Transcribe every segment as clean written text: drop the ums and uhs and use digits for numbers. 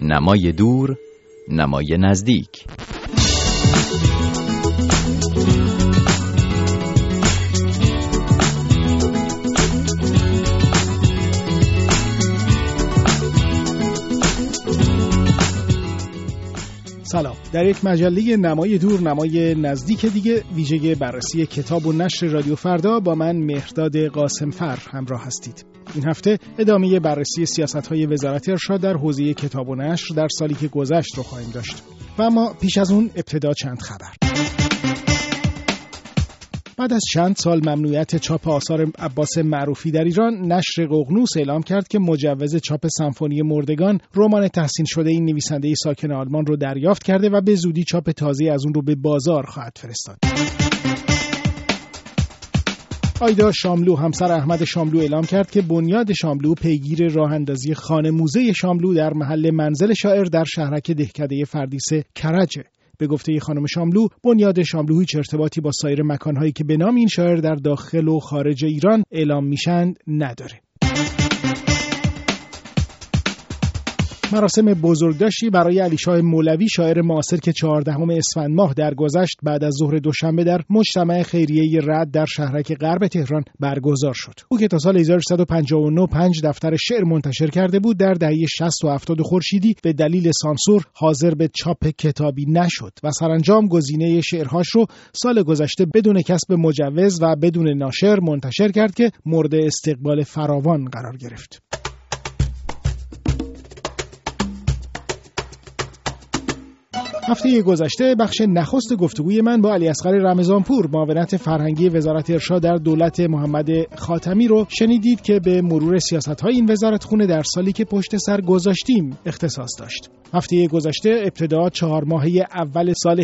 نمای دور، نمای نزدیک. سلام. در یک مجله نمای دور نمای نزدیک دیگه ویژه بررسی کتاب و نشر رادیو فردا با من مهرداد قاسمفر همراه هستید. این هفته ادامه بررسی سیاست‌های وزارت ارشاد در حوزه کتاب و نشر در سالی که گذشت رو خواهیم داشت. و اما پیش از اون ابتدا چند خبر. بعد از چند سال ممنوعیت چاپ آثار عباس معروفی در ایران، نشر ققنوس اعلام کرد که مجوز چاپ سمفونی مردگان، رمان تحسین شده این نویسنده ساکن آلمان رو دریافت کرده و به زودی چاپ تازه از اون رو به بازار خواهد فرستاد. آیدا شاملو همسر احمد شاملو اعلام کرد که بنیاد شاملو پیگیر راه اندازی خانه موزه شاملو در محل منزل شاعر در شهرک دهکده فردیس کرجه. به گفته خانم شاملو، بنیاد شاملو هیچ ارتباطی با سایر مکانهایی که به نام این شاعر در داخل و خارج ایران اعلام میشن نداره. مراسم بزرگداشتی برای علیشاه مولوی شاعر معاصر که 14 اسفند ماه درگذشت بعد از ظهر دوشنبه در مجتمع خیریه رد در شهرک غرب تهران برگزار شد. او که تا سال 1359 5 دفتر شعر منتشر کرده بود، در دهه 60 و 70 خورشیدی به دلیل سانسور حاضر به چاپ کتابی نشد و سرانجام گزینه شعرهاش رو سال گذشته بدون کسب مجوز و بدون ناشر منتشر کرد که مورد استقبال فراوان قرار گرفت. هفته گذشته بخش نخست گفتگوی من با علیاصغر رمضانپور، معاونت فرهنگی وزارت ارشاد در دولت محمد خاتمی رو شنیدید که به مرور سیاست‌های این وزارتخونه در سالی که پشت سر گذاشتیم اختصاص داشت. هفته گذشته ابتدا 4 ماهه اول سال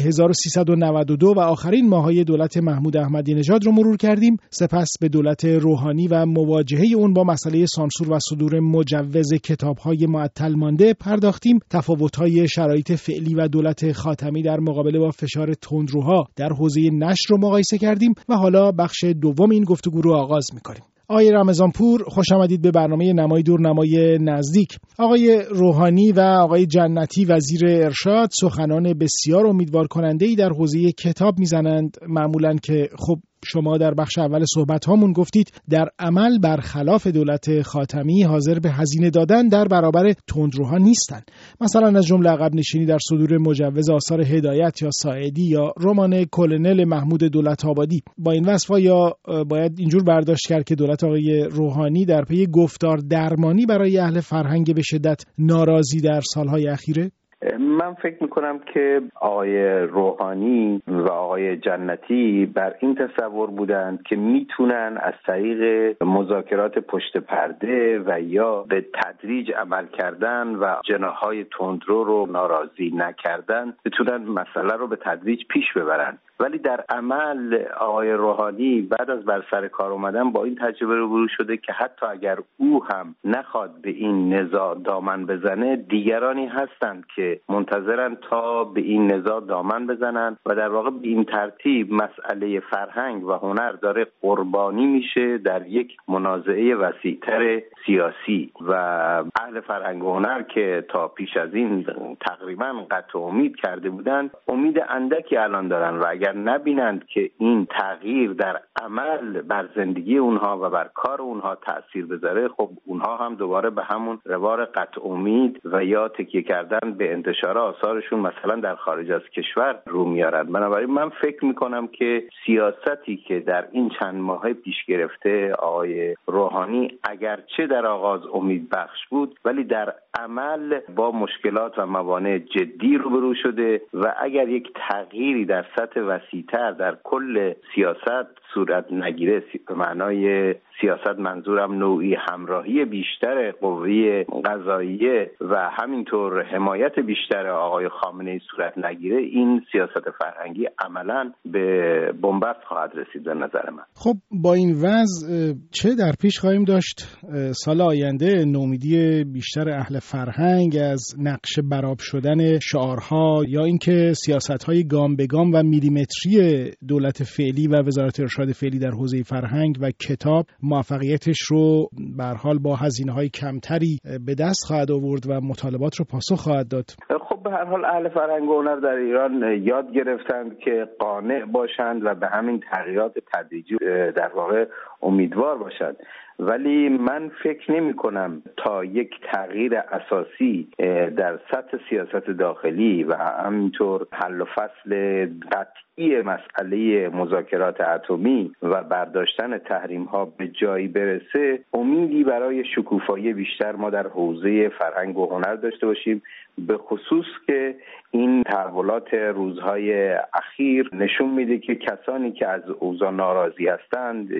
1392 و آخرین ماه‌های دولت محمود احمدی نژاد رو مرور کردیم. سپس به دولت روحانی و مواجهه اون با مسئله سانسور و صدور مجوز کتاب‌های معطل مانده پرداختیم. تفاوت‌های شرایط فعلی و دولت خاتمی در مقابله با فشار تندروها در حوزه نشر رو مقایسه کردیم و حالا بخش دوم این گفتگو رو آغاز می‌کنیم. آقای رمضانپور، خوش آمدید به برنامه نمای دور نمای نزدیک. آقای روحانی و آقای جنتی وزیر ارشاد سخنان بسیار امیدوار کننده‌ای در حوزه کتاب میزنند، معمولاً که خب شما در بخش اول صحبت هامون گفتید در عمل برخلاف دولت خاتمی حاضر به هزینه دادن در برابر تندروها نیستن. مثلا از جمله عقب نشینی در صدور مجوز آثار هدایت یا ساعدی یا رمان کلنل محمود دولت‌آبادی. با این وصفا یا باید اینجور برداشت کرد که دولت آقای روحانی در پی گفتار درمانی برای اهل فرهنگ به شدت ناراضی در سالهای اخیره؟ من فکر میکنم که آقای روحانی و آقای جنتی بر این تصور بودند که میتونن از طریق مذاکرات پشت پرده و یا به تدریج عمل کردن و جناحهای تندرو رو ناراضی نکردن بتونن مسئله رو به تدریج پیش ببرن. ولی در عمل آقای روحانی بعد از بر سر کار اومدن با این تجربه روبرو شده که حتی اگر او هم نخواد به این نزاع دامن بزنه، دیگرانی هستند که منتظرن تا به این نزاع دامن بزنن و در واقع به این ترتیب مسئله فرهنگ و هنر داره قربانی میشه در یک منازعه وسیع‌تر سیاسی و اهل فرهنگ و هنر که تا پیش از این تقریبا قطع امید کرده بودند، امید اندکی الان دارن و اگر نبینند که این تغییر در عمل بر زندگی اونها و بر کار اونها تأثیر بذاره، خب اونها هم دوباره به همون روار قطع امید و یا تکیه کردن به انتشار آثارشون مثلا در خارج از کشور رو میارن. بنابراین من فکر میکنم که سیاستی که در این چند ماه پیش گرفته آقای روحانی اگرچه در آغاز امید بخش بود، ولی در عمل با مشکلات و موانع جدی روبرو شده و اگر یک تغییری در سطح وسیع‌تر در کل سیاست صورت نگیره، به معنای سیاست منظورم نوعی همراهی بیشتر قوه قضاییه و همینطور حمایت بیشتر آقای خامنه‌ای صورت نگیره، این سیاست فرهنگی عملاً به بنبست خواهد رسید به نظر من. خب با این وضع چه در پیش خواهیم داشت سال آینده؟ نومیدی بیشتر اهل فرهنگ از نقش برآب شدن شعارها یا اینکه سیاست‌های گام به گام و میلیمتری سیمتری دولت فعلی و وزارت ارشاد فعلی در حوزه فرهنگ و کتاب موفقیتش رو به هر حال با هزینه‌های کمتری به دست خواهد آورد و مطالبات رو پاسخ خواهد داد. خب به هر حال اهل فرهنگ و هنر در ایران یاد گرفتند که قانع باشند و به همین تغییرات تدریجی در واقع امیدوار باشند، ولی من فکر نمی کنم تا یک تغییر اساسی در سطح سیاست داخلی و همینطور حل و فصل قطعی مسئله مذاکرات اتمی و برداشتن تحریم ها به جایی برسه امیدی برای شکوفایی بیشتر ما در حوزه فرهنگ و هنر داشته باشیم، به خصوص که این تحولات روزهای اخیر نشون میده که کسانی که از اوضاع ناراضی هستند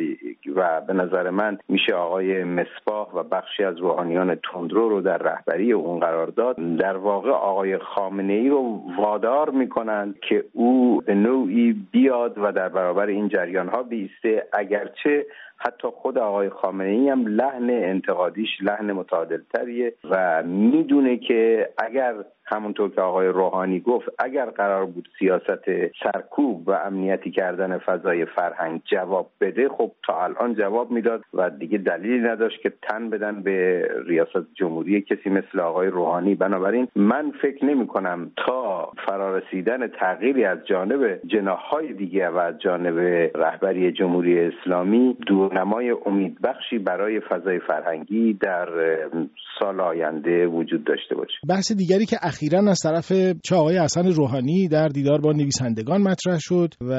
و به نظر من میشه آقای مصباح و بخشی از روحانیان تندرو رو در رهبری اون قرار داد، در واقع آقای خامنه‌ای رو وادار میکنند که او به نوعی بیاد و در برابر این جریان ها بیسته، اگرچه حتی خود آقای خامنه‌ای هم لحن انتقادیش لحن متعادل‌تریه و میدونه که اگر همونطور که آقای روحانی گفت اگر قرار بود سیاست سرکوب و امنیتی کردن فضای فرهنگ جواب بده، خب تا الان جواب میداد و دیگه دلیلی نداشت که تن بدن به ریاست جمهوری کسی مثل آقای روحانی. بنابراین من فکر نمی کنم تا فرارسیدن تغییری از جانب جناح‌های دیگه و از جانب رهبری جمهوری اسلامی دورنمای امیدبخشی برای فضای فرهنگی در سال آینده وجود داشته باشه. بحث دیگری که اخیراً از طرف چه آقای حسن روحانی در دیدار با نویسندگان مطرح شد و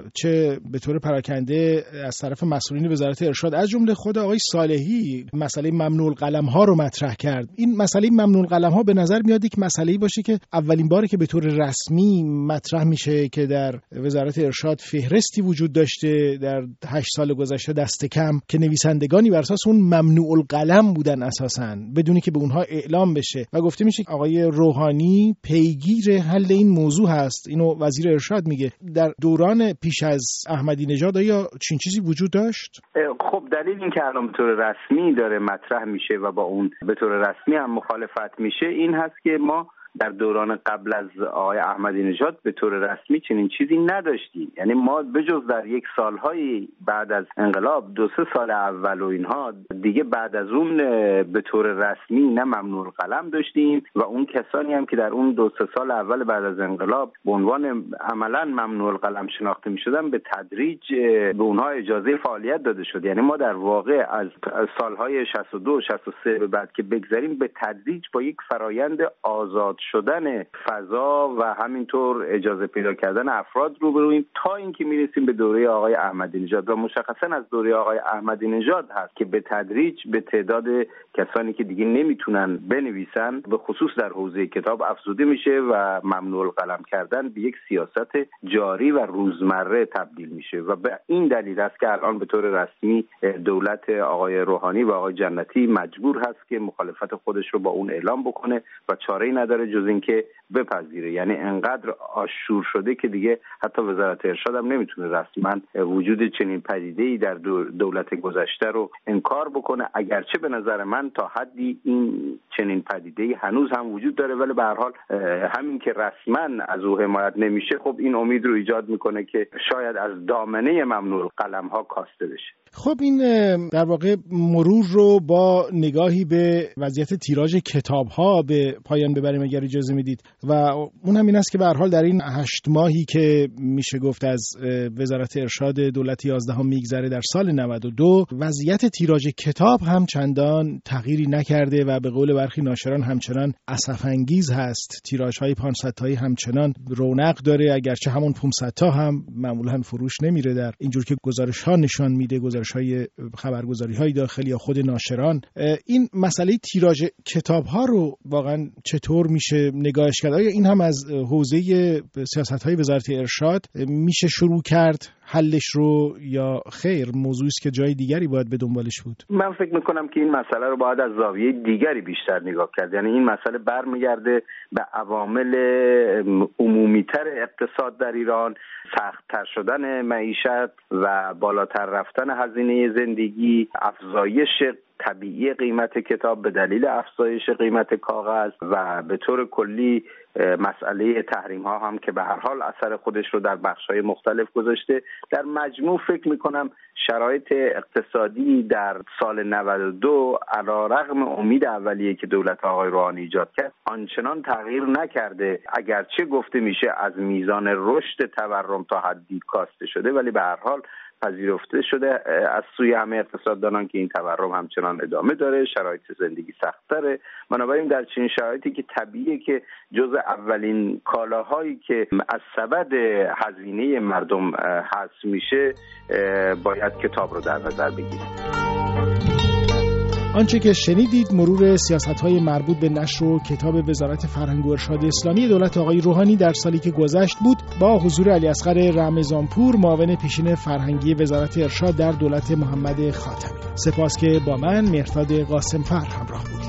چه به طور پراکنده از طرف مسئولین وزارت ارشاد از جمله خود آقای صالحی مسئله ممنوع القلم ها رو مطرح کرد. این مسئله ممنوع القلم ها به نظر میاد یک مسئله‌ای باشه که اولین باره که به طور رسمی مطرح میشه که در وزارت ارشاد فهرستی وجود داشته در 8 سال گذشته دست کم که نویسندگانی بر اساس اون ممنوع القلم بودن اساساً بدونی که به اونها اعلام بشه و گفته میشه آقای روحانی پیگیر حل این موضوع هست. اینو وزیر ارشاد میگه. در دوران پیش از احمدی نژاد آیا چنین چیزی وجود داشت؟ خب دلیل این که الان به طور رسمی داره مطرح میشه و با اون به طور رسمی هم مخالفت میشه این هست که ما در دوران قبل از آقای احمدی نژاد به طور رسمی چنین چیزی نداشتیم. یعنی ما بجز در یک سالهای بعد از انقلاب 2-3 سال اول و اینها دیگه بعد از اون به طور رسمی نه ممنوع القلم داشتیم و اون کسانی هم که در اون 2-3 سال اول بعد از انقلاب به عنوان عملا ممنوع القلم شناخته می‌شدن به تدریج به اونها اجازه فعالیت داده شد. یعنی ما در واقع از سالهای 62-63 به بعد که بگذاریم به تدریج با یک فرایند آزاد شدن فضا و همینطور اجازه پیدا کردن افراد روبرویم تا اینکه میرسیم به دوره آقای احمدی نژاد و مشخصا از دوره آقای احمدی نژاد هست که به تدریج به تعداد کسانی که دیگه نمیتونن بنویسن به خصوص در حوزه کتاب افزوده میشه و ممنوع القلم کردن به یک سیاست جاری و روزمره تبدیل میشه و به این دلیل است که الان به طور رسمی دولت آقای روحانی و آقای جنتی مجبور هست که مخالفت خودش رو با اون اعلام بکنه و چاره‌ای نداره جز اینکه بپذیره. یعنی انقدر آشور شده که دیگه حتی وزارت ارشاد هم نمیتونه رسما وجود چنین پدیده‌ای در دولت گذشته رو انکار بکنه، اگرچه به نظر من تا حدی این چنین پدیده‌ای هنوز هم وجود داره، ولی به هر حال همین که رسما از او حمایت نمیشه خب این امید رو ایجاد میکنه که شاید از دامنه ممنوع قلم‌ها کاسته بشه. خب این در واقع مرور رو با نگاهی به وضعیت تیراژ کتاب‌ها به پایان ببریم اگر اجازه میدید و اون هم این است که به هر حال در این 8 ماهی که میشه گفت از وزارت ارشاد دولت 11 میگذره در سال 92 وضعیت تیراژ کتاب هم چندان تغییری نکرده و به قول برخی ناشران همچنان اسف‌انگیز هست. تیراژهای 500 تایی همچنان رونق داره، اگرچه همون 500 تا هم معمولا فروش نمیره در اینجور که گزارش‌ها نشان میده، گزارش‌های خبرگزاری‌های داخلی یا خود ناشران. این مسئله تیراژ کتاب‌ها رو واقعا چطور میشه نگاهش کرد؟ آیا این هم از حوزه سیاست‌های وزارت ارشاد میشه شروع کرد حلش رو یا خیر موضوعی است که جای دیگری باید به دنبالش بود؟ من فکر میکنم که این مسئله رو باید از زاویه دیگری بیشتر نگاه کرد. یعنی این مسئله برمیگرده به عوامل عمومی‌تر اقتصاد در ایران، سخت‌تر شدن معیشت و بالاتر رفتن هزینه زندگی، افزایش طبیعی قیمت کتاب به دلیل افزایش قیمت کاغذ و به طور کلی مسئله تحریم ها هم که به هر حال اثر خودش رو در بخش های مختلف گذاشته. در مجموع فکر میکنم شرایط اقتصادی در سال 92 علیرغم امید اولیه که دولت آقای روحانی ایجاد کرد آنچنان تغییر نکرده. اگرچه گفته میشه از میزان رشد تورم تا حدی کاسته شده، ولی به هر حال پذیرفته شده از سوی همه اقتصاددانان که این تورم همچنان ادامه داره، شرایط زندگی سخت‌تره. بنابراین در چنین شرایطی که طبیعیه که جزء اولین کالاهایی که از سبد هزینه مردم حذف میشه باید کتاب رو در نظر بگیریم. آنچه که شنیدید مرور سیاست‌های مربوط به نشر و کتاب وزارت فرهنگ و ارشاد اسلامی دولت آقای روحانی در سالی که گذشت بود با حضور علیاصغر رمضانپور، معاون پیشین فرهنگی وزارت ارشاد در دولت محمد خاتمی. سپاس که با من مهرداد قاسمفر همراه بود.